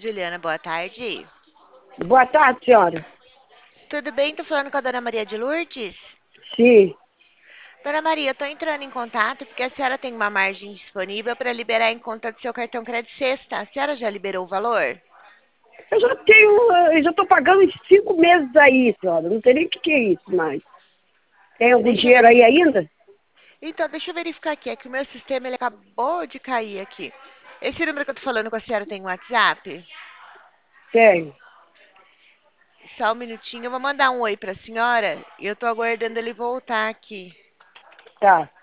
Juliana, boa tarde. Boa tarde, senhora. Tudo bem? Tô falando com a dona Maria de Lourdes? Sim, Dona Maria, eu tô entrando em contato porque a senhora tem uma margem disponível para liberar em conta do seu cartão Crédito Sexta. A senhora já liberou o valor? eu já estou pagando uns 5 meses aí, senhora. Não sei nem o que é isso mais. Tem algum Deixa eu dinheiro aí verificar. ainda? Então, deixa eu verificar aqui. É que o meu sistema ele acabou de cair aqui. Esse número que eu tô falando com a senhora tem WhatsApp? Tem. Só um minutinho, eu vou mandar um oi para a senhora e eu tô aguardando ele voltar aqui. Tá.